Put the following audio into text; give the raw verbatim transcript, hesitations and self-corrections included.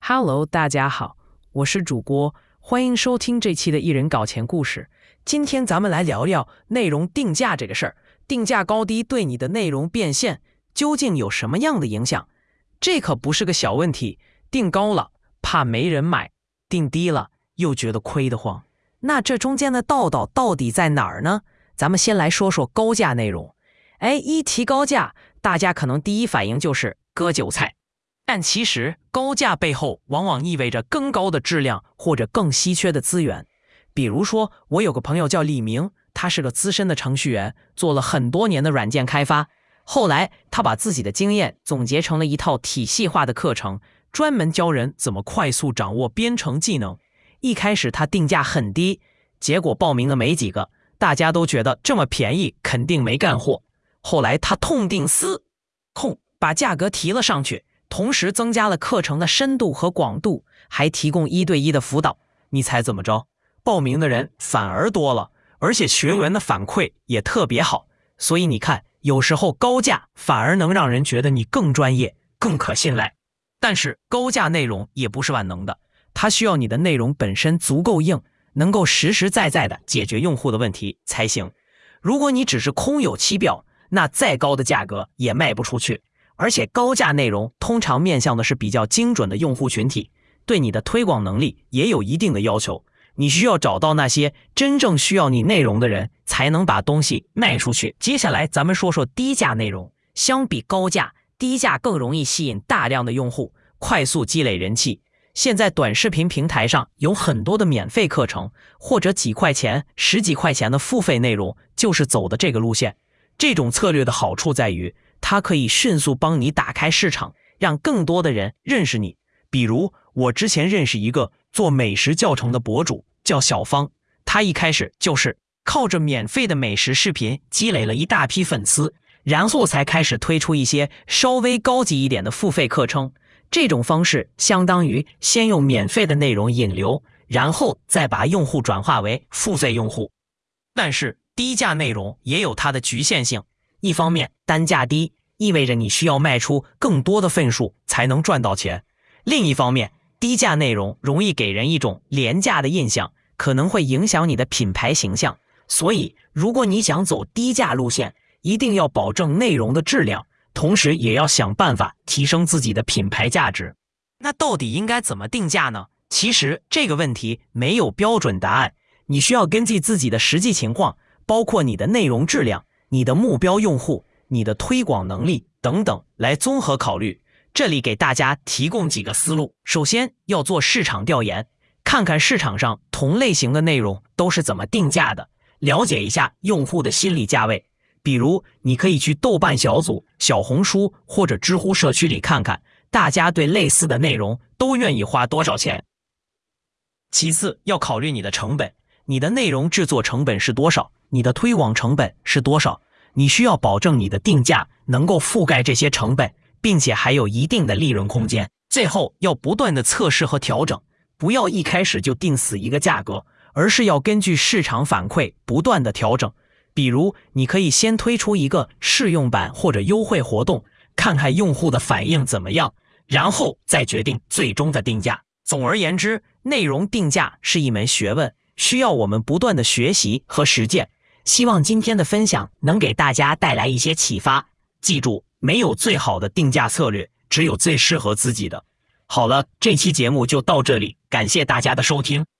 Hello，大家好，我是主播，欢迎收听这期的艺人搞钱故事。今天咱们来聊聊内容定价这个事儿，定价高低对你的内容变现究竟有什么样的影响？这可不是个小问题，定高了怕没人买，定低了又觉得亏得慌。那这中间的道道到底在哪儿呢？咱们先来说说高价内容。哎，一提高价，大家可能第一反应就是割韭菜。但其实高价背后往往意味着更高的质量或者更稀缺的资源。比如说，我有个朋友叫李明，他是个资深的程序员，做了很多年的软件开发。后来他把自己的经验总结成了一套体系化的课程，专门教人怎么快速掌握编程技能。一开始他定价很低，结果报名的没几个，大家都觉得这么便宜肯定没干货。后来他痛定思痛，把价格提了上去，同时增加了课程的深度和广度，还提供一对一的辅导。你猜怎么着？报名的人反而多了，而且学员的反馈也特别好。所以你看，有时候高价反而能让人觉得你更专业、更可信赖。但是高价内容也不是万能的，它需要你的内容本身足够硬，能够实实在在的解决用户的问题才行。如果你只是空有其表，那再高的价格也卖不出去。而且高价内容通常面向的是比较精准的用户群体，对你的推广能力也有一定的要求。你需要找到那些真正需要你内容的人，才能把东西卖出去。接下来咱们说说低价内容。相比高价，低价更容易吸引大量的用户，快速积累人气。现在短视频平台上有很多的免费课程，或者几块钱、十几块钱的付费内容，就是走的这个路线。这种策略的好处在于，它可以迅速帮你打开市场，让更多的人认识你。比如我之前认识一个做美食教程的博主，叫小芳，他一开始就是靠着免费的美食视频积累了一大批粉丝，然后才开始推出一些稍微高级一点的付费课程。这种方式相当于先用免费的内容引流，然后再把用户转化为付费用户。但是低价内容也有它的局限性，一方面单价低，意味着你需要卖出更多的份数才能赚到钱；另一方面，低价内容容易给人一种廉价的印象，可能会影响你的品牌形象。所以如果你想走低价路线，一定要保证内容的质量，同时也要想办法提升自己的品牌价值。那到底应该怎么定价呢？其实这个问题没有标准答案，你需要根据自己的实际情况，包括你的内容质量、你的目标用户、你的推广能力等等来综合考虑。这里给大家提供几个思路。首先要做市场调研，看看市场上同类型的内容都是怎么定价的，了解一下用户的心理价位。比如你可以去豆瓣小组、小红书或者知乎社区里看看，大家对类似的内容都愿意花多少钱。其次要考虑你的成本，你的内容制作成本是多少，你的推广成本是多少，你需要保证你的定价能够覆盖这些成本，并且还有一定的利润空间。最后要不断的测试和调整，不要一开始就定死一个价格，而是要根据市场反馈不断的调整。比如你可以先推出一个试用版或者优惠活动，看看用户的反应怎么样，然后再决定最终的定价。总而言之，内容定价是一门学问，需要我们不断的学习和实践。希望今天的分享能给大家带来一些启发。记住，没有最好的定价策略，只有最适合自己的。好了，这期节目就到这里，感谢大家的收听。